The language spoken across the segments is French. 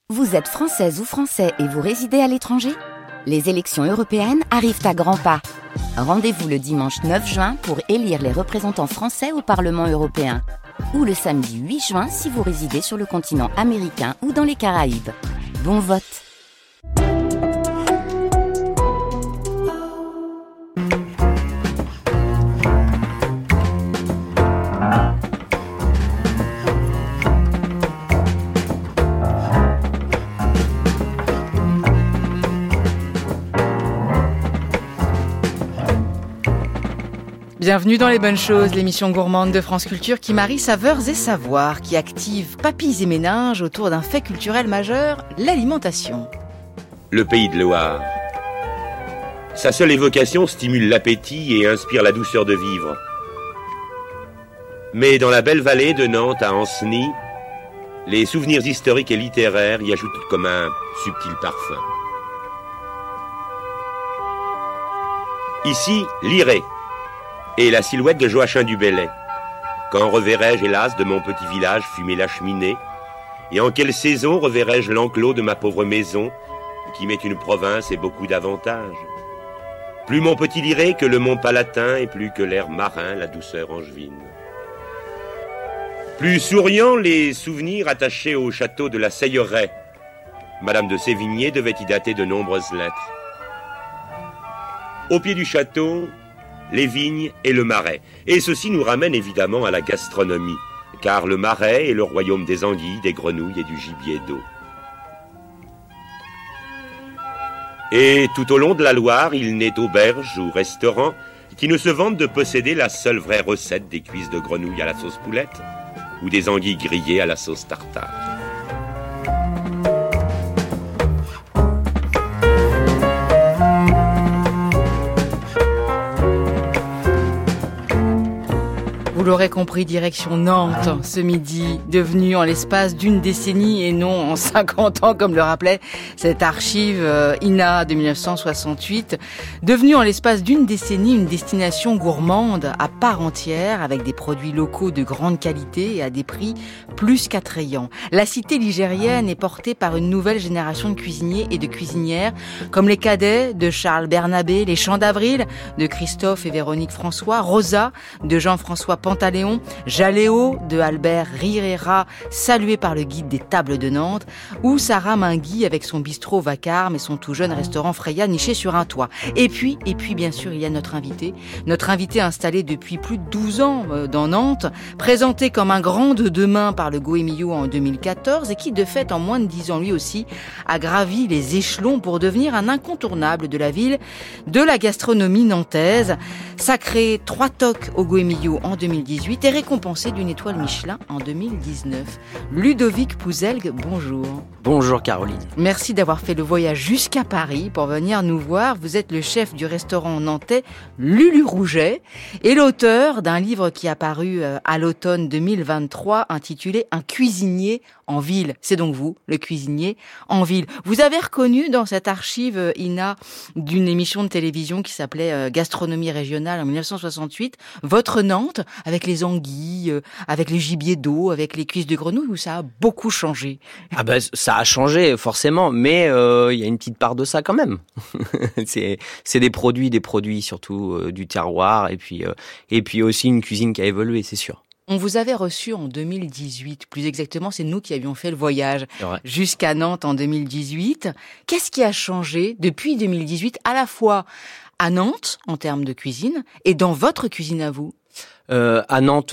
Vous êtes française ou français et vous résidez à l'étranger ? Les élections européennes arrivent à grands pas. Rendez-vous le dimanche 9 juin pour élire les représentants français au Parlement européen. Ou le samedi 8 juin si vous résidez sur le continent américain ou dans les Caraïbes. Bon vote! Bienvenue dans Les Bonnes Choses, l'émission gourmande de France Culture qui marie saveurs et savoirs, qui active papilles et méninges autour d'un fait culturel majeur, l'alimentation. Le Pays de Loire. Sa seule évocation stimule l'appétit et inspire la douceur de vivre. Mais dans la belle vallée de Nantes à Ancenis, les souvenirs historiques et littéraires y ajoutent comme un subtil parfum. Ici, Liré et la silhouette de Joachim du Bellay. Quand reverrai-je, hélas, de mon petit village fumer la cheminée? Et en quelle saison reverrai-je l'enclos de ma pauvre maison, qui m'est une province et beaucoup d'avantages? Plus mon petit Liré que le mont Palatin, et plus que l'air marin, la douceur angevine. Plus souriants les souvenirs attachés au château de la Seyeraie. Madame de Sévigné devait y dater de nombreuses lettres. Au pied du château, les vignes et le marais. Et ceci nous ramène évidemment à la gastronomie, car le marais est le royaume des anguilles, des grenouilles et du gibier d'eau. Et tout au long de la Loire, il n'est auberge ou restaurant qui ne se vantent de posséder la seule vraie recette des cuisses de grenouille à la sauce poulette ou des anguilles grillées à la sauce tartare. Vous l'aurez compris, direction Nantes ce midi, devenue en l'espace d'une décennie et non en 50 ans comme le rappelait cette archive INA de 1968, devenue en l'espace d'une décennie une destination gourmande à part entière avec des produits locaux de grande qualité et à des prix plus qu'attrayants. La cité ligérienne est portée par une nouvelle génération de cuisiniers et de cuisinières comme les cadets de Charles Bernabé, les Chants d'Avril de Christophe et Véronique François, Rosa de Jean-François Pantaléon, Jaléo de Albert Riera, salué par le guide des tables de Nantes, ou Sarah Mingui avec son bistrot Vacarme et son tout jeune restaurant Freya niché sur un toit. Et puis bien sûr, il y a notre invité installé depuis plus de 12 ans dans Nantes, présenté comme un grand de demain par le Goemio en 2014 et qui de fait en moins de 10 ans lui aussi a gravi les échelons pour devenir un incontournable de la ville, de la gastronomie nantaise, sacré 3 toques au Goemio en 2018 et récompensé d'une étoile Michelin en 2019. Ludovic Pouzelgue, bonjour. Bonjour Caroline. Merci d'avoir fait le voyage jusqu'à Paris pour venir nous voir. Vous êtes le chef du restaurant nantais Lulu Rouget et l'auteur d'un livre qui a paru à l'automne 2023 intitulé Un cuisinier en ville. C'est donc vous, le cuisinier en ville. Vous avez reconnu dans cette archive INA d'une émission de télévision qui s'appelait Gastronomie régionale en 1968, votre Nantes avec les anguilles, avec les gibiers d'eau, avec les cuisses de grenouille, où ça a beaucoup changé. Ah ben ça a changé forcément, mais il y a une petite part de ça quand même. c'est des produits surtout du terroir et puis aussi une cuisine qui a évolué, c'est sûr. On vous avait reçu en 2018, plus exactement, c'est nous qui avions fait le voyage jusqu'à Nantes en 2018. Qu'est-ce qui a changé depuis 2018, à la fois à Nantes, en termes de cuisine, et dans votre cuisine à vous? À Nantes,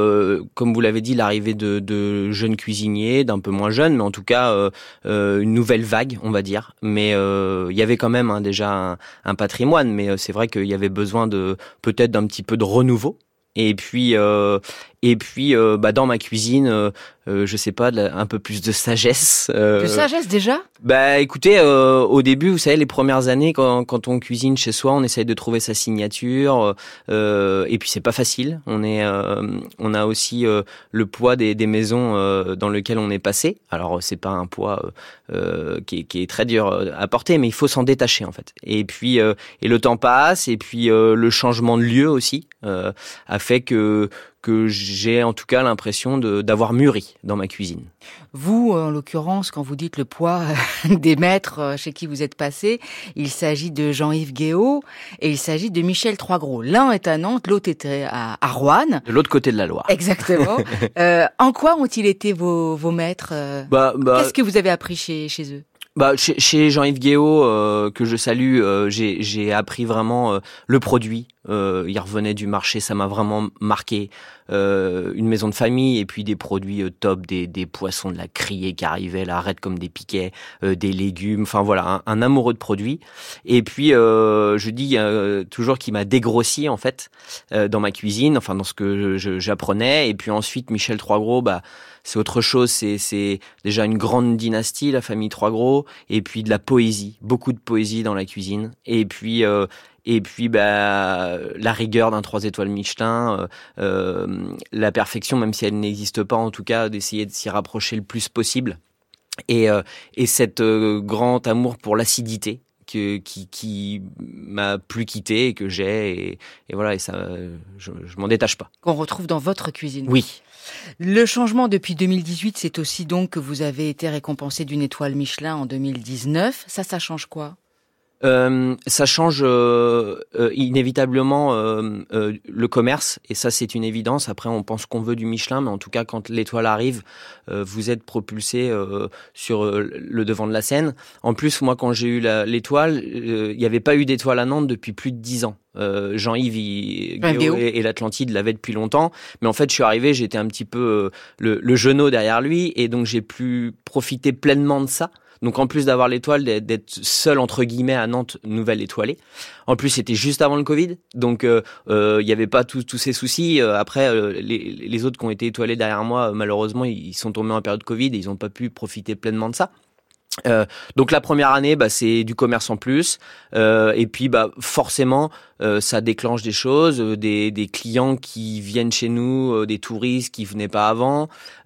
comme vous l'avez dit, l'arrivée de jeunes cuisiniers, d'un peu moins jeunes, mais en tout cas une nouvelle vague, on va dire. Mais il y avait quand même déjà un patrimoine, mais c'est vrai qu'il y avait besoin peut-être d'un petit peu de renouveau. Et puis dans ma cuisine, je sais pas, un peu plus de sagesse. De sagesse déjà ? Bah écoutez, au début, vous savez, les premières années, quand on cuisine chez soi, on essaye de trouver sa signature. Et puis c'est pas facile. On a aussi le poids des maisons dans lesquelles on est passé. Alors c'est pas un poids qui est très dur à porter, mais il faut s'en détacher en fait. Et puis et le temps passe, et puis le changement de lieu aussi a fait que que j'ai en tout cas l'impression d'avoir mûri dans ma cuisine. Vous, en l'occurrence, quand vous dites le poids des maîtres chez qui vous êtes passé, il s'agit de Jean-Yves Guéot et il s'agit de Michel Troisgros. L'un est à Nantes, l'autre était à Roanne. De l'autre côté de la Loire. Exactement. En quoi ont-ils été vos maîtres Qu'est-ce que vous avez appris chez eux? Chez Jean-Yves Guéot, que je salue, j'ai appris vraiment le produit. Il revenait du marché, ça m'a vraiment marqué. Une maison de famille et puis des produits top, des poissons de la criée qui arrivaient là, raides comme des piquets, des légumes, enfin voilà, un amoureux de produits. Et puis je dis toujours qu'il m'a dégrossi en fait dans ma cuisine, enfin dans ce que j'apprenais. Et puis ensuite Michel Troisgros, c'est autre chose, c'est déjà une grande dynastie, la famille Troisgros, et puis de la poésie, beaucoup de poésie dans la cuisine. Et puis la rigueur d'un 3 étoiles Michelin, la perfection, même si elle n'existe pas, en tout cas, d'essayer de s'y rapprocher le plus possible. Et cet grand amour pour l'acidité qui m'a plus quitté et que j'ai, et voilà, et ça, je m'en détache pas. Qu'on retrouve dans votre cuisine. Oui. Le changement depuis 2018, c'est aussi donc que vous avez été récompensé d'une étoile Michelin en 2019. Ça change quoi ? Ça change inévitablement le commerce, et ça c'est une évidence. Après on pense qu'on veut du Michelin, mais en tout cas quand l'étoile arrive, vous êtes propulsé sur le devant de la scène. En plus moi quand j'ai eu l'étoile, il n'y avait pas eu d'étoile à Nantes depuis plus de 10 ans. Jean-Yves Guéot et l'Atlantide l'avaient depuis longtemps, mais en fait je suis arrivé, j'étais un petit peu le genou derrière lui, et donc j'ai pu profiter pleinement de ça. Donc en plus d'avoir l'étoile, d'être seul entre guillemets à Nantes, nouvelle étoilée. En plus c'était juste avant le Covid, donc il y avait pas tous ces soucis. Après les autres qui ont été étoilés derrière moi, malheureusement ils sont tombés en période Covid et ils ont pas pu profiter pleinement de ça. Donc la première année, c'est du commerce en plus, et puis forcément ça déclenche des choses, des clients qui viennent chez nous, des touristes qui venaient pas avant,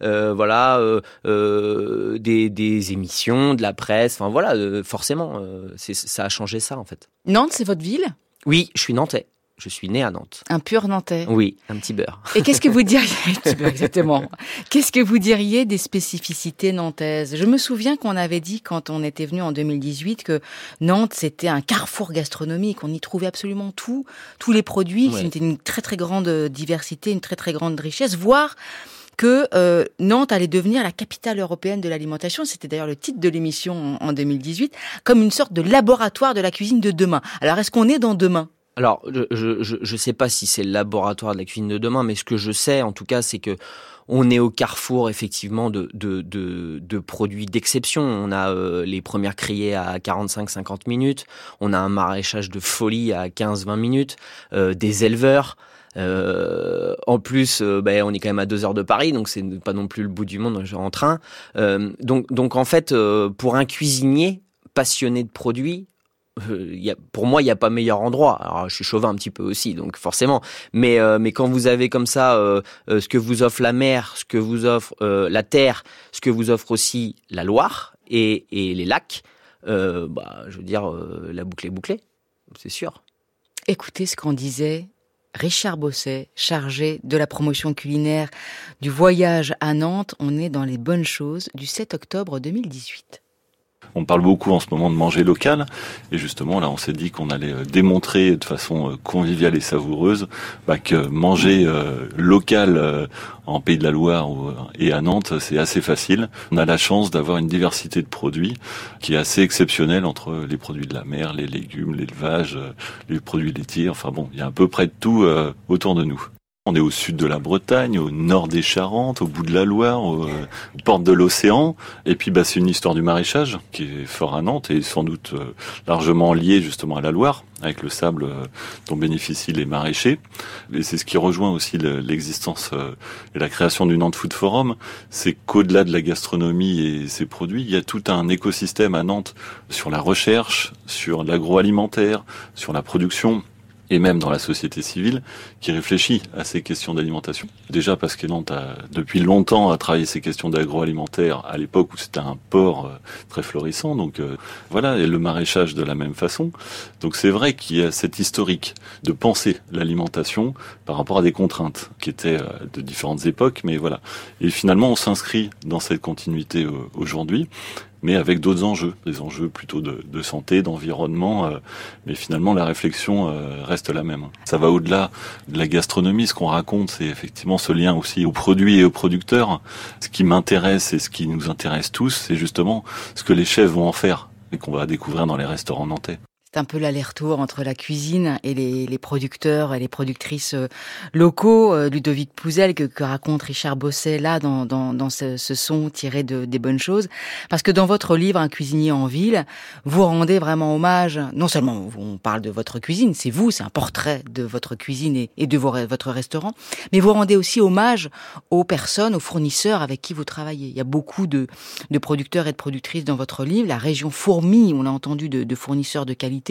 des émissions, de la presse, enfin voilà, forcément ça a changé ça en fait. Nantes, c'est votre ville ? Oui, je suis nantais. Je suis né à Nantes. Un pur Nantais. Oui, un petit beurre. Et qu'est-ce que vous diriez, exactement. Qu'est-ce que vous diriez des spécificités nantaises ? Je me souviens qu'on avait dit, quand on était venu en 2018, que Nantes, c'était un carrefour gastronomique. On y trouvait absolument tous les produits. Ouais. C'était une très, très grande diversité, une très, très grande richesse, voire que Nantes allait devenir la capitale européenne de l'alimentation. C'était d'ailleurs le titre de l'émission en 2018, comme une sorte de laboratoire de la cuisine de demain. Alors, est-ce qu'on est dans demain ? Alors, je sais pas si c'est le laboratoire de la cuisine de demain, mais ce que je sais, en tout cas, c'est que on est au carrefour, effectivement, de produits d'exception. On a les premières criées à 45-50 minutes. On a un maraîchage de folie à 15-20 minutes. Des éleveurs. En plus, on est quand même à 2 heures de Paris, donc c'est pas non plus le bout du monde en train. Donc en fait, pour un cuisinier passionné de produits, pour moi, il n'y a pas meilleur endroit. Alors, je suis chauvin un petit peu aussi, donc forcément. Mais quand vous avez comme ça ce que vous offre la mer, ce que vous offre la terre, ce que vous offre aussi la Loire et les lacs, je veux dire, la boucle est bouclée, c'est sûr. Écoutez ce qu'en disait Richard Bosset, chargé de la promotion culinaire du voyage à Nantes. On est dans les bonnes choses du 7 octobre 2018. On parle beaucoup en ce moment de manger local, et justement là on s'est dit qu'on allait démontrer de façon conviviale et savoureuse que manger local en Pays de la Loire et à Nantes c'est assez facile. On a la chance d'avoir une diversité de produits qui est assez exceptionnelle entre les produits de la mer, les légumes, l'élevage, les produits laitiers, enfin bon, il y a à peu près de tout autour de nous. On est au sud de la Bretagne, au nord des Charentes, au bout de la Loire, aux portes de l'océan. Et puis c'est une histoire du maraîchage qui est fort à Nantes et sans doute largement liée justement à la Loire, avec le sable dont bénéficient les maraîchers. Et c'est ce qui rejoint aussi l'existence et la création du Nantes Food Forum, c'est qu'au-delà de la gastronomie et ses produits, il y a tout un écosystème à Nantes sur la recherche, sur l'agroalimentaire, sur la production. et même dans la société civile, qui réfléchit à ces questions d'alimentation. Déjà parce que Nantes a depuis longtemps à travailler ces questions d'agroalimentaire à l'époque où c'était un port très florissant, donc voilà, et le maraîchage de la même façon. Donc c'est vrai qu'il y a cette historique de penser l'alimentation par rapport à des contraintes qui étaient de différentes époques, mais voilà. Et finalement, on s'inscrit dans cette continuité aujourd'hui, mais avec d'autres enjeux, des enjeux plutôt de santé, d'environnement, mais finalement la réflexion reste la même. Ça va au-delà de la gastronomie, ce qu'on raconte, c'est effectivement ce lien aussi aux produits et aux producteurs. Ce qui m'intéresse et ce qui nous intéresse tous, c'est justement ce que les chefs vont en faire et qu'on va découvrir dans les restaurants nantais. C'est un peu l'aller-retour entre la cuisine et les producteurs et les productrices locaux. Ludovic Pouzel, que raconte Richard Bosset là dans ce son tiré des bonnes choses. Parce que dans votre livre, Un cuisinier en ville, vous rendez vraiment hommage, non seulement on parle de votre cuisine, c'est un portrait de votre cuisine et de votre restaurant, mais vous rendez aussi hommage aux personnes, aux fournisseurs avec qui vous travaillez. Il y a beaucoup de producteurs et de productrices dans votre livre. La région fourmille, on l'a entendu, de fournisseurs de qualité.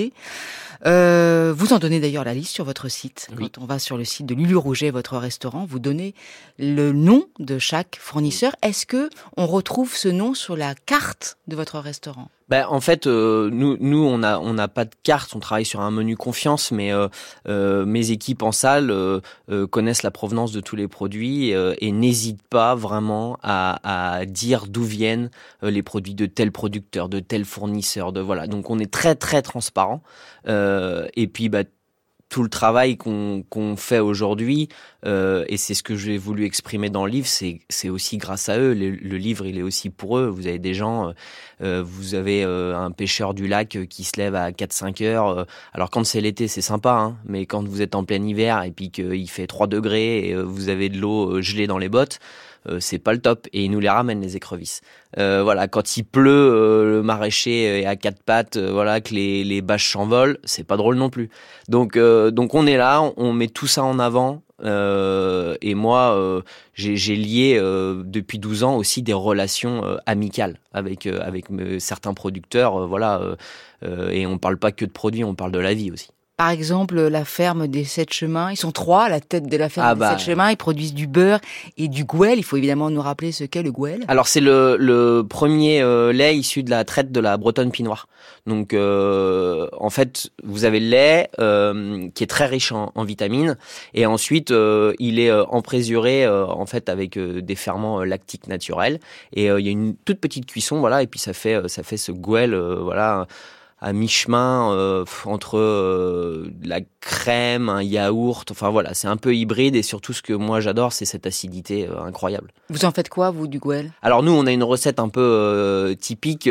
Vous en donnez d'ailleurs la liste sur votre site. Oui. Quand on va sur le site de Lulu Rouget, votre restaurant, vous donnez le nom de chaque fournisseur. Est-ce que on retrouve ce nom sur la carte de votre restaurant ? En fait, nous on n'a pas de carte, on travaille sur un menu confiance, mais mes équipes en salle connaissent la provenance de tous les produits et n'hésitent pas vraiment à dire d'où viennent les produits de tel producteur, de tel fournisseur, voilà. Donc on est très très transparent et puis tout le travail qu'on fait aujourd'hui, et c'est ce que j'ai voulu exprimer dans le livre, c'est aussi grâce à eux. Le livre, il est aussi pour eux. Vous avez des gens, vous avez un pêcheur du lac qui se lève à 4-5 heures. Alors quand c'est l'été, c'est sympa, hein, mais quand vous êtes en plein hiver et puis qu'il fait 3 degrés et vous avez de l'eau gelée dans les bottes, c'est pas le top, et ils nous les ramènent, les écrevisses. Voilà, quand il pleut, le maraîcher est à 4 pattes, voilà, que les bâches s'envolent, c'est pas drôle non plus. Donc on est là, on met tout ça en avant. Et moi, j'ai lié depuis 12 ans aussi des relations amicales avec certains producteurs, voilà. Et on parle pas que de produits, on parle de la vie aussi. Par exemple, la ferme des 7 chemins, ils sont 3 à la tête de la ferme des 7 chemins, ils produisent du beurre et du gouel. Il faut évidemment nous rappeler ce qu'est le gouel. Alors c'est le premier lait issu de la traite de la Bretonne Pinoire. Donc en fait, vous avez le lait qui est très riche en vitamines, et ensuite il est emprésuré en fait avec des ferments lactiques naturels, et il y a une toute petite cuisson, voilà, et puis ça fait ce gouel, voilà, à mi-chemin entre la crème, un yaourt, enfin voilà, c'est un peu hybride, et surtout ce que moi j'adore, c'est cette acidité incroyable. Vous en faites quoi, vous, du gouel ? Alors nous, on a une recette un peu typique,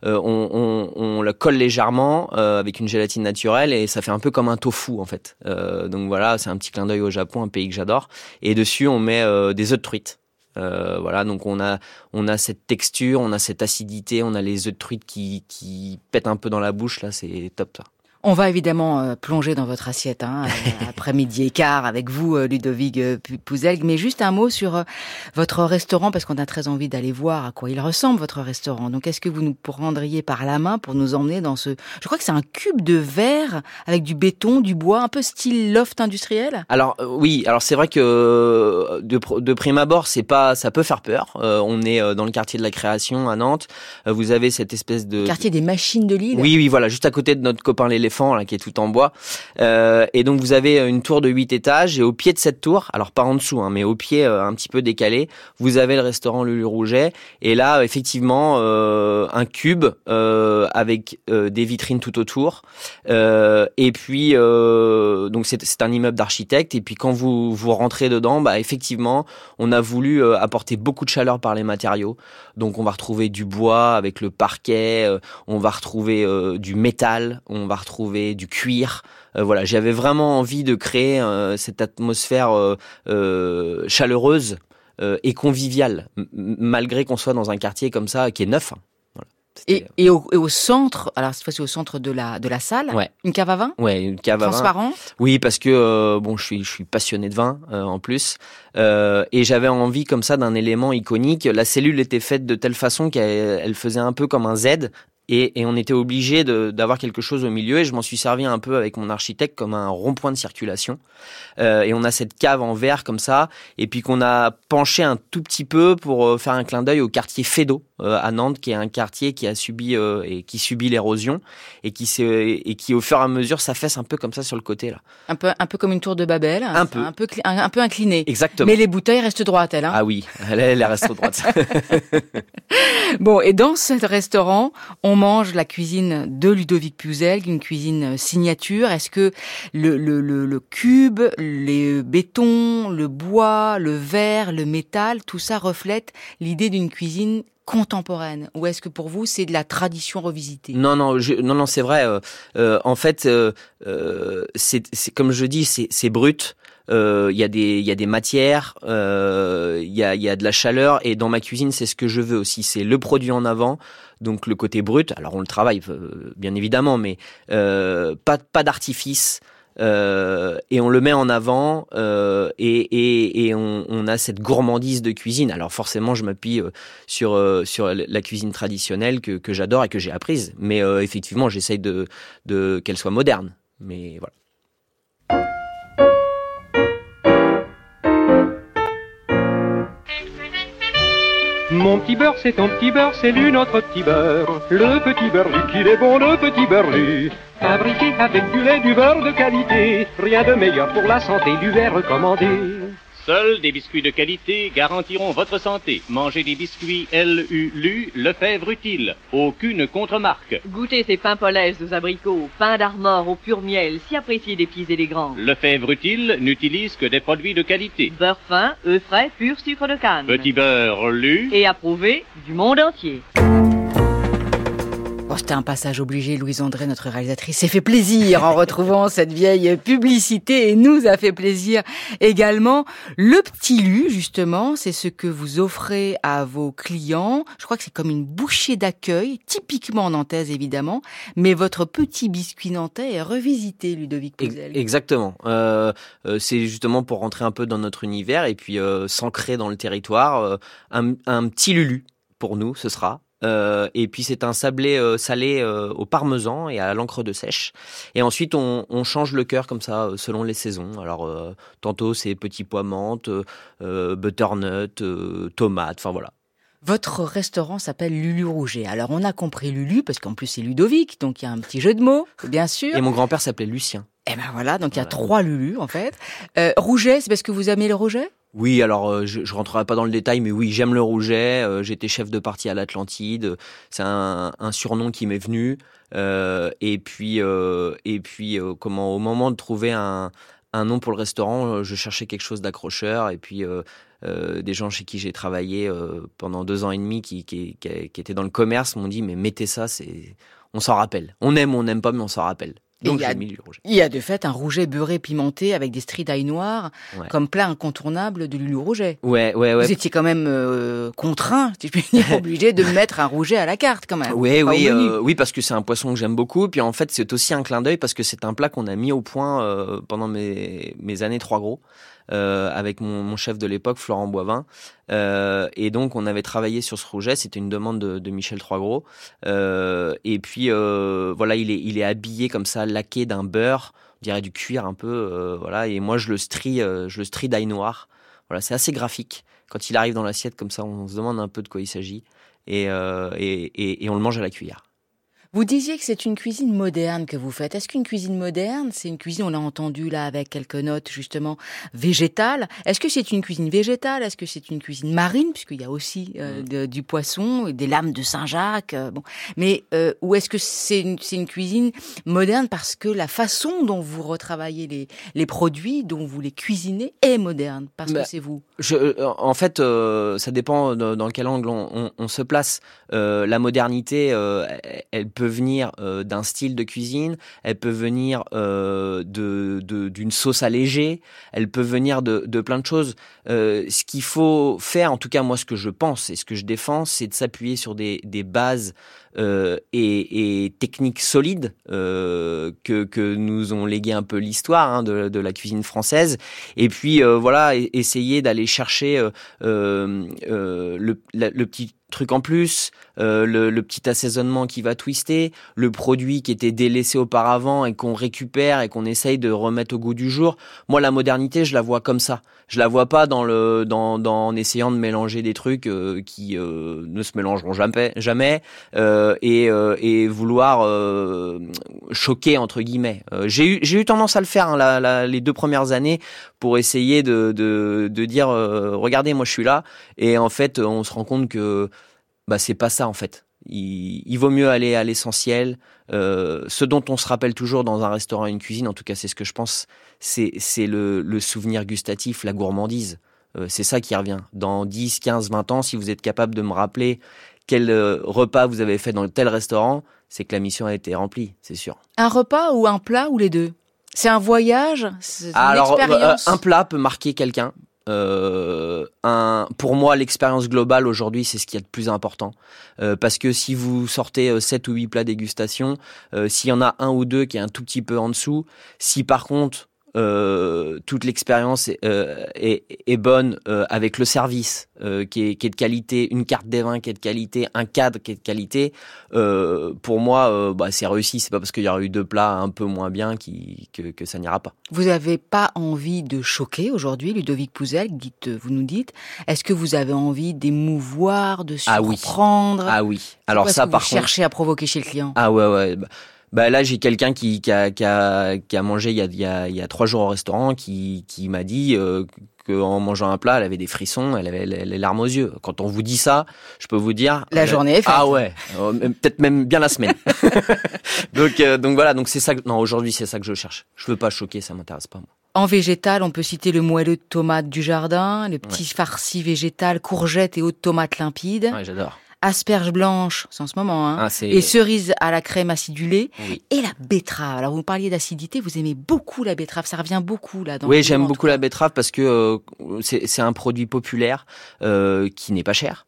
on la colle légèrement avec une gélatine naturelle, et ça fait un peu comme un tofu en fait. Donc voilà, c'est un petit clin d'œil au Japon, un pays que j'adore, et dessus on met des œufs de truite. Voilà, donc on a cette texture, on a cette acidité, on a les œufs de truite qui pètent un peu dans la bouche, là, c'est top ça. On va évidemment plonger dans votre assiette, après midi et quart avec vous, Ludovic Pouzel. Mais juste un mot sur votre restaurant, parce qu'on a très envie d'aller voir à quoi il ressemble, votre restaurant. Donc, est-ce que vous nous prendriez par la main pour nous emmener dans ce... Je crois que c'est un cube de verre avec du béton, du bois, un peu style loft industriel. Alors oui, alors c'est vrai que de prime abord, ça peut faire peur. On est dans le quartier de la Création à Nantes. Vous avez cette espèce de... Quartier des machines de Lille. Oui, voilà, juste à côté de notre copain l'éléphant, là, qui est tout en bois. Et donc vous avez une tour de 8 étages, et au pied de cette tour, alors pas en dessous, mais au pied un petit peu décalé, vous avez le restaurant Lulu Rouget. Et là, effectivement, un cube avec des vitrines tout autour. Et puis donc c'est un immeuble d'architecte. Et puis quand vous rentrez dedans, effectivement, on a voulu apporter beaucoup de chaleur par les matériaux. Donc on va retrouver du bois avec le parquet, on va retrouver du métal, on va retrouver du cuir. Voilà, j'avais vraiment envie de créer cette atmosphère chaleureuse et conviviale, malgré qu'on soit dans un quartier comme ça qui est neuf. Voilà. Et au centre, alors cette fois-ci au centre de la salle, ouais. Une cave à vin. Ouais, une cave à vin. Transparente. Oui, parce que je suis passionné de vin en plus, et j'avais envie comme ça d'un élément iconique. La cellule était faite de telle façon qu'elle faisait un peu comme un Z. Et on était obligé d'avoir quelque chose au milieu, et je m'en suis servi un peu avec mon architecte comme un rond-point de circulation. Et on a cette cave en verre comme ça, et puis qu'on a penché un tout petit peu pour faire un clin d'œil au quartier Feydeau à Nantes, qui est un quartier qui a subi et qui subit l'érosion, et qui au fur et à mesure s'affaisse un peu comme ça sur le côté là. Un peu comme une tour de Babel, un peu inclinée. Exactement. Mais les bouteilles restent droites, elles. Hein. Ah oui, elle reste droite. Bon, et dans ce restaurant, on mange la cuisine de Ludovic Puzelg, une cuisine signature. Est-ce que le cube, les bétons, le bois, le verre, le métal, tout ça reflète l'idée d'une cuisine contemporaine, ou est-ce que pour vous c'est de la tradition revisitée? Non, c'est vrai. En fait, c'est comme je dis, c'est brut. Il y a des matières, il y a de la chaleur, et dans ma cuisine c'est ce que je veux aussi, c'est le produit en avant, donc le côté brut. Alors on le travaille bien évidemment, mais pas d'artifice. Et on le met en avant, et on a cette gourmandise de cuisine. Alors forcément je m'appuie sur la cuisine traditionnelle que j'adore et que j'ai apprise, mais effectivement j'essaye de qu'elle soit moderne, mais voilà. Mon petit beurre, c'est ton petit beurre, c'est lui notre petit beurre. Le petit beurre lu, qu'il est bon, le petit beurre lu. Fabriqué avec du lait, du beurre de qualité. Rien de meilleur pour la santé, lui est recommandé. Seuls des biscuits de qualité garantiront votre santé. Mangez des biscuits LULU, Lefebvre Utile. Aucune contre-marque. Goûtez ces pains polaise aux abricots, pains d'Armor au pur miel, si appréciés des petits et des grands. Lefebvre Utile n'utilise que des produits de qualité. Beurre fin, œufs frais, pur sucre de canne. Petit beurre lu. Et approuvé du monde entier. Bon, c'était un passage obligé. Louise André, notre réalisatrice, s'est fait plaisir en retrouvant cette vieille publicité, et nous a fait plaisir également. Le petit lu, justement, c'est ce que vous offrez à vos clients. Je crois que c'est comme une bouchée d'accueil, typiquement nantaise évidemment, mais votre petit biscuit nantais est revisité, Ludovic Puzelg. Exactement. C'est justement pour rentrer un peu dans notre univers et puis s'ancrer dans le territoire. Un petit lulu, pour nous, ce sera. Et puis c'est un sablé salé au parmesan et à l'encre de sèche. Et ensuite on change le cœur comme ça selon les saisons. Alors tantôt c'est petits pois menthe, butternut, tomates, enfin voilà. Votre restaurant s'appelle Lulu Rouget. Alors on a compris Lulu parce qu'en plus c'est Ludovic, donc il y a un petit jeu de mots, bien sûr. Et mon grand-père s'appelait Lucien. Et ben voilà, donc il y a 3 Lulu en fait. Rouget, c'est parce que vous aimez le rouget ? Oui, alors je rentrerai pas dans le détail, mais oui, j'aime le rouget. J'étais chef de partie à l'Atlantide. C'est un surnom qui m'est venu. Et puis, au moment de trouver un nom pour le restaurant, je cherchais quelque chose d'accrocheur. Et puis des gens chez qui j'ai travaillé pendant 2 ans et demi, qui étaient dans le commerce, m'ont dit mais mettez ça, on s'en rappelle. On aime ou on n'aime pas, mais on s'en rappelle. Donc j'ai mis du rouget. Il y a de fait un rouget beurré pimenté avec des stries d'ail noir, comme plat incontournable de Lulu Rouget. Ouais. Vous étiez quand même contraint, si je puis dire, obligé de mettre un rouget à la carte quand même. Oui, parce que c'est un poisson que j'aime beaucoup. Puis en fait, c'est aussi un clin d'œil parce que c'est un plat qu'on a mis au point pendant mes années 3 gros. Avec mon chef de l'époque, Florent Boivin. Et donc, on avait travaillé sur ce rouget. C'était une demande de Michel Troisgros. Et puis, voilà, il est habillé comme ça, laqué d'un beurre, on dirait du cuir un peu. Voilà. Et moi, je le strie d'ail noir. Voilà, c'est assez graphique. Quand il arrive dans l'assiette, comme ça, on se demande un peu de quoi il s'agit. Et on le mange à la cuillère. Vous disiez que c'est une cuisine moderne que vous faites. Est-ce qu'une cuisine moderne, c'est une cuisine, on l'a entendu là avec quelques notes justement, végétale. Est-ce que c'est une cuisine végétale? Est-ce que c'est une cuisine marine? Puisqu'il y a aussi du poisson, des lames de Saint-Jacques. Mais ou est-ce que c'est une cuisine moderne parce que la façon dont vous retravaillez les produits, dont vous les cuisinez, est moderne? Parce que c'est vous. En fait, ça dépend dans quel angle on se place. La modernité, elle peut venir d'un style de cuisine, elle peut venir d'une sauce allégée, elle peut venir de plein de choses. Ce qu'il faut faire, en tout cas moi ce que je pense et ce que je défends, c'est de s'appuyer sur des bases et techniques solides que nous ont légué un peu l'histoire de la cuisine française. Et puis voilà, essayer d'aller chercher le petit truc en plus, le petit assaisonnement qui va twister, le produit qui était délaissé auparavant et qu'on récupère et qu'on essaye de remettre au goût du jour. Moi, la modernité, je la vois comme ça. Je la vois pas en essayant de mélanger des trucs qui ne se mélangeront jamais et vouloir choquer entre guillemets. J'ai eu tendance à le faire les 2 premières années pour essayer de dire regardez, moi je suis là, et en fait on se rend compte que c'est pas ça en fait. Il vaut mieux aller à l'essentiel. Ce dont on se rappelle toujours dans un restaurant et une cuisine, en tout cas c'est ce que je pense, c'est le souvenir gustatif, la gourmandise. C'est ça qui revient. Dans 10, 15, 20 ans, si vous êtes capable de me rappeler quel repas vous avez fait dans tel restaurant, c'est que la mission a été remplie, c'est sûr. Un repas ou un plat ou les deux? C'est un voyage? C'est une expérience? Un plat peut marquer quelqu'un. Pour moi, l'expérience globale aujourd'hui, c'est ce qui est le plus important. Parce que si vous sortez 7 ou 8 plats dégustation, s'il y en a un ou deux qui est un tout petit peu en dessous, si par contre toute l'expérience est bonne, avec le service qui est de qualité, une carte des vins qui est de qualité, un cadre qui est de qualité, pour moi c'est réussi. C'est pas parce qu'il y aura eu 2 plats un peu moins bien que ça n'ira pas. Vous n'avez pas envie de choquer aujourd'hui, Ludovic Pouzelgue, vous nous dites. Est-ce que vous avez envie d'émouvoir, de surprendre? Ah oui. Alors ça, par contre, cherchez à provoquer chez le client. Ah ouais. Là, j'ai quelqu'un qui a mangé il y a 3 jours au restaurant, qui m'a dit qu'en mangeant un plat, elle avait des frissons, elle avait les larmes aux yeux. Quand on vous dit ça, je peux vous dire la journée est faite. Ah ouais, peut-être même bien la semaine. donc voilà, donc c'est ça. Non, aujourd'hui, c'est ça que je cherche. Je veux pas choquer, ça m'intéresse pas moi. En végétal, on peut citer le moelleux de tomates du jardin, le petit farci végétal, courgettes et autres tomates limpides. Ouais, j'adore. Asperges blanches, c'est en ce moment, et cerises à la crème acidulée, et la betterave. Alors, vous parliez d'acidité, vous aimez beaucoup la betterave, ça revient beaucoup là. Oui, j'aime beaucoup la betterave parce que c'est un produit populaire qui n'est pas cher.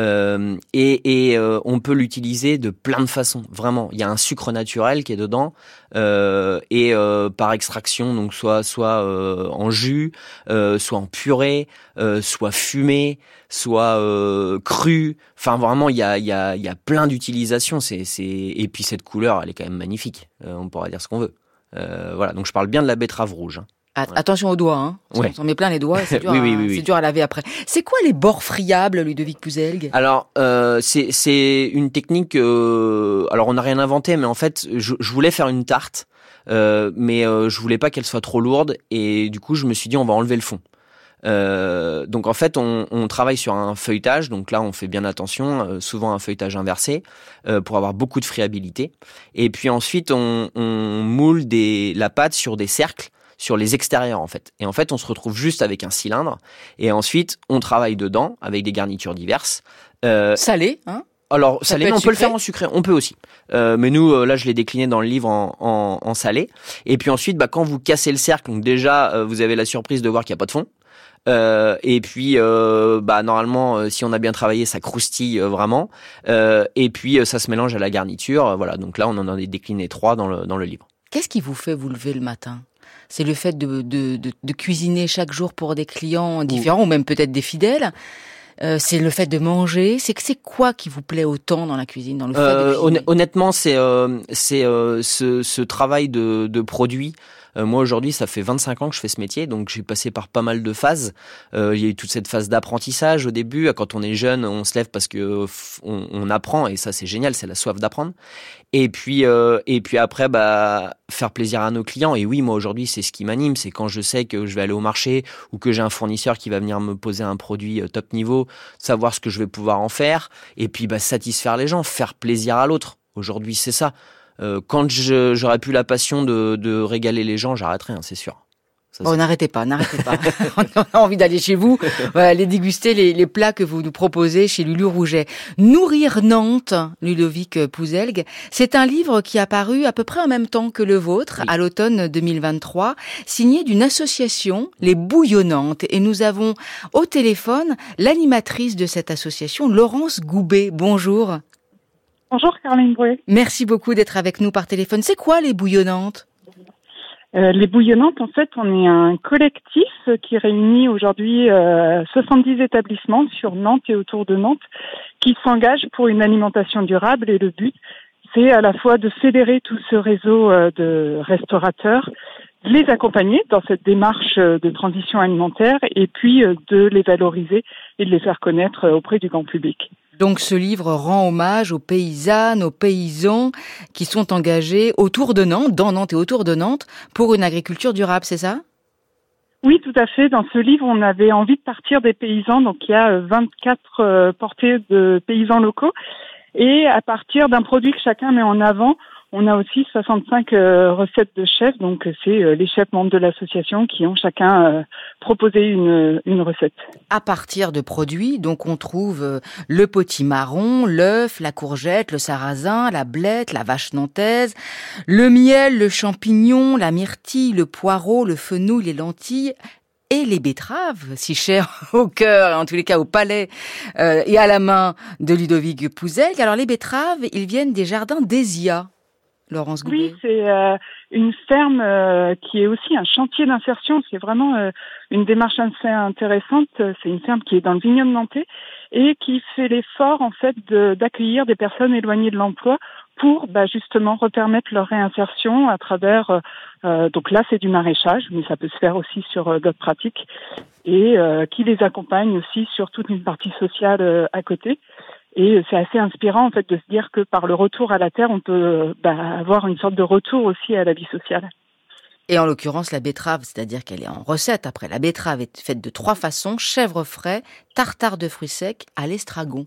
Et on peut l'utiliser de plein de façons, vraiment. Il y a un sucre naturel qui est dedans, et par extraction, donc soit en jus, soit en purée, soit fumé, soit cru. Enfin, vraiment, il y a plein d'utilisations. Et puis cette couleur, elle est quand même magnifique. On pourra dire ce qu'on veut. Voilà. Donc je parle bien de la betterave rouge. Attention aux doigts, Ouais. On s'en met plein les doigts, c'est dur, oui. C'est dur à laver après. C'est quoi les bords friables, Ludovic Pouzelgue? Alors, c'est une technique. Alors, on n'a rien inventé, mais en fait, je voulais faire une tarte, mais je voulais pas qu'elle soit trop lourde, et du coup, je me suis dit, on va enlever le fond. Donc en fait on travaille sur un feuilletage, donc là on fait bien attention, souvent un feuilletage inversé, pour avoir beaucoup de friabilité, et puis ensuite on moule la pâte sur des cercles sur les extérieurs en fait, et en fait on se retrouve juste avec un cylindre, et ensuite on travaille dedans avec des garnitures diverses, salé, hein. Alors salé, on peut le faire en sucré, on peut aussi. Mais nous, là, je l'ai décliné dans le livre en salé. Et puis ensuite, quand vous cassez le cercle, donc déjà, vous avez la surprise de voir qu'il n'y a pas de fond. Et puis, normalement, si on a bien travaillé, ça croustille vraiment. Et puis, ça se mélange à la garniture. Voilà. Donc là, on en a décliné 3 dans le livre. Qu'est-ce qui vous fait vous lever le matin? C'est le fait de cuisiner chaque jour pour des clients différents, ou même peut-être des fidèles? C'est le fait de manger. C'est quoi qui vous plaît autant dans la cuisine, dans le fait de cuisiner? Honnêtement, c'est ce travail de produit. Moi aujourd'hui, ça fait 25 ans que je fais ce métier, donc j'ai passé par pas mal de phases. Il y a eu toute cette phase d'apprentissage au début. Quand on est jeune, on se lève parce que on apprend, et ça c'est génial, c'est la soif d'apprendre. Et puis après, faire plaisir à nos clients. Et oui, moi aujourd'hui, c'est ce qui m'anime, c'est quand je sais que je vais aller au marché ou que j'ai un fournisseur qui va venir me poser un produit top niveau, savoir ce que je vais pouvoir en faire, et puis satisfaire les gens, faire plaisir à l'autre. Aujourd'hui, c'est ça. Quand j'aurais plus la passion de régaler les gens, j'arrêterais, c'est sûr. N'arrêtez pas. On a envie d'aller chez vous, aller déguster les plats que vous nous proposez chez Lulu Rouget. Nourrir Nantes, Ludovic Pouzelgue, c'est un livre qui a paru à peu près en même temps que le vôtre, à l'automne 2023, signé d'une association, Les Bouillonnantes. Et nous avons au téléphone l'animatrice de cette association, Laurence Goubet. Bonjour. Bonjour Caroline Brouet. Merci beaucoup d'être avec nous par téléphone. C'est quoi Les Bouillonnantes? Les Bouillonnantes, en fait, on est un collectif qui réunit aujourd'hui 70 établissements sur Nantes et autour de Nantes qui s'engagent pour une alimentation durable. Et le but, c'est à la fois de fédérer tout ce réseau de restaurateurs, de les accompagner dans cette démarche de transition alimentaire et puis de les valoriser et de les faire connaître auprès du grand public. Donc ce livre rend hommage aux paysannes, aux paysans qui sont engagés autour de Nantes, dans Nantes et autour de Nantes, pour une agriculture durable, c'est ça ? Oui, tout à fait. Dans ce livre, on avait envie de partir des paysans. Donc il y a 24 portées de paysans locaux. Et à partir d'un produit que chacun met en avant, on a aussi 65 recettes de chefs. Donc c'est les chefs membres de l'association qui ont chacun proposé une recette. À partir de produits, donc on trouve le potimarron, l'œuf, la courgette, le sarrasin, la blette, la vache nantaise, le miel, le champignon, la myrtille, le poireau, le fenouil, les lentilles et les betteraves, si chères au cœur, en tous les cas au palais et à la main de Ludovic Pouzelgue. Alors les betteraves, ils viennent des jardins d'Hésia. Laurence Goubet. Oui, c'est une ferme qui est aussi un chantier d'insertion. C'est vraiment une démarche assez intéressante. C'est une ferme qui est dans le vignoble nantais et qui fait l'effort en fait d'accueillir des personnes éloignées de l'emploi pour justement repermettre leur réinsertion à travers donc là c'est du maraîchage, mais ça peut se faire aussi sur d'autres pratiques et qui les accompagne aussi sur toute une partie sociale à côté. Et c'est assez inspirant en fait de se dire que par le retour à la terre, on peut avoir une sorte de retour aussi à la vie sociale. Et en l'occurrence, la betterave, c'est-à-dire qu'elle est en recette. Après, la betterave est faite de 3 façons, chèvre frais, tartare de fruits secs à l'estragon.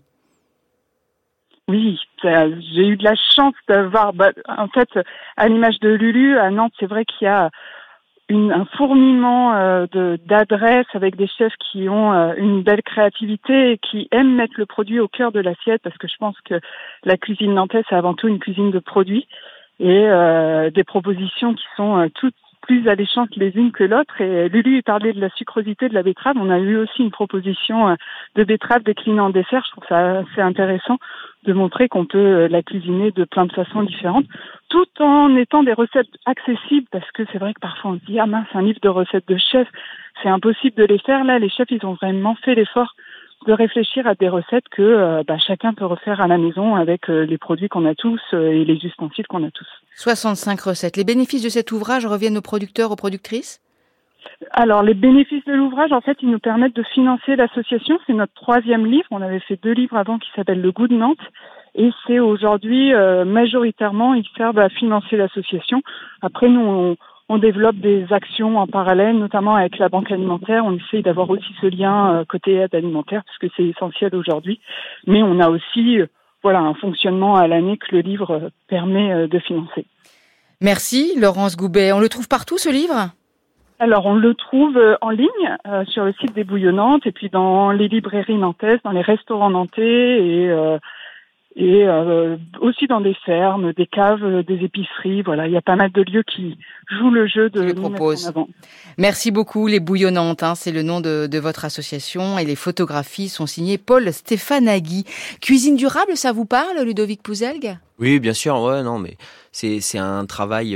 Oui, j'ai eu de la chance d'avoir, en fait, à l'image de Lulu, à Nantes, c'est vrai qu'il y a un fourmillement d'adresses avec des chefs qui ont une belle créativité et qui aiment mettre le produit au cœur de l'assiette parce que je pense que la cuisine nantaise, c'est avant tout une cuisine de produits et des propositions qui sont toutes plus alléchantes les unes que l'autre. Et Lulu parlait de la sucrosité de la betterave. On a eu aussi une proposition de betterave déclinée en dessert. Je trouve ça assez intéressant de montrer qu'on peut la cuisiner de plein de façons différentes, tout en étant des recettes accessibles, parce que c'est vrai que parfois on se dit « Ah mince, un livre de recettes de chefs, c'est impossible de les faire ». Là, les chefs, ils ont vraiment fait l'effort de réfléchir à des recettes que chacun peut refaire à la maison avec les produits qu'on a tous et les ustensiles qu'on a tous. 65 recettes. Les bénéfices de cet ouvrage reviennent aux producteurs, aux productrices ? Alors, les bénéfices de l'ouvrage, en fait, ils nous permettent de financer l'association. C'est notre 3e livre. On avait fait 2 livres avant qui s'appellent Le Goût de Nantes. Et c'est aujourd'hui, majoritairement, ils servent à financer l'association. Après, nous, on développe des actions en parallèle, notamment avec la banque alimentaire. On essaye d'avoir aussi ce lien côté aide alimentaire, parce que c'est essentiel aujourd'hui. Mais on a aussi un fonctionnement à l'année que le livre permet de financer. Merci, Laurence Goubet. On le trouve partout, ce livre ? Alors, on le trouve en ligne sur le site des Bouillonnantes et puis dans les librairies nantaises, dans les restaurants nantais et aussi dans des fermes, des caves, des épiceries. Voilà, il y a pas mal de lieux qui jouent le jeu de nous mettre en avant. Merci beaucoup, les Bouillonnantes, c'est le nom de votre association et les photographies sont signées Paul Stefanaghi. Cuisine durable, ça vous parle, Ludovic Pouzelgue ? Oui, bien sûr, mais c'est un travail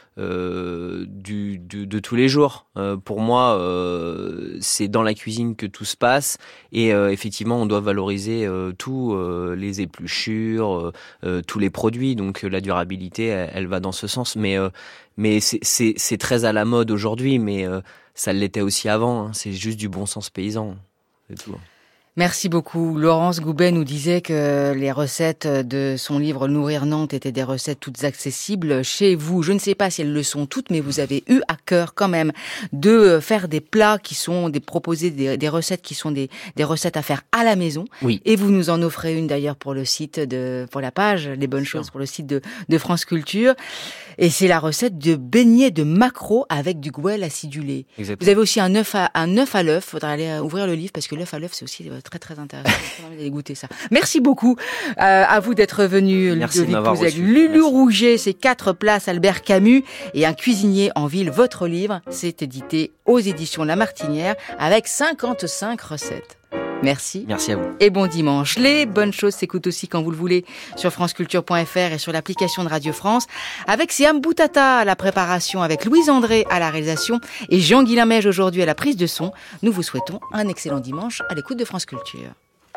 de tous les jours. Pour moi, c'est dans la cuisine que tout se passe et effectivement, on doit valoriser tous les épluchures, tous les produits. Donc la durabilité, elle va dans ce sens. Mais c'est très à la mode aujourd'hui, mais ça l'était aussi avant. C'est juste du bon sens paysan, c'est tout. Merci beaucoup. Laurence Goubet nous disait que les recettes de son livre Nourrir Nantes étaient des recettes toutes accessibles chez vous. Je ne sais pas si elles le sont toutes, mais vous avez eu à cœur quand même de faire des plats qui sont proposer des recettes qui sont des recettes à faire à la maison. Oui. Et vous nous en offrez une d'ailleurs pour le site pour la page Les Bonnes Choses pour le site de France Culture. Et c'est la recette de beignets de maquereau avec du gouel acidulé. Exactement. Vous avez aussi un œuf à l'œuf. Faudra aller ouvrir le livre parce que l'œuf à l'œuf, c'est aussi très très intéressant. Vous allez goûter ça. Merci beaucoup à vous d'être venu. Merci de m'avoir reçu. Lulu Rouget, c'est 4 places Albert Camus et Un cuisinier en ville. Votre livre, c'est édité aux éditions La Martinière avec 55 recettes. Merci. Merci à vous. Et bon dimanche. Les bonnes choses s'écoutent aussi quand vous le voulez sur franceculture.fr et sur l'application de Radio France. Avec Siam Boutata à la préparation, avec Louise André à la réalisation et Jean-Guilain Mège aujourd'hui à la prise de son. Nous vous souhaitons un excellent dimanche à l'écoute de France Culture.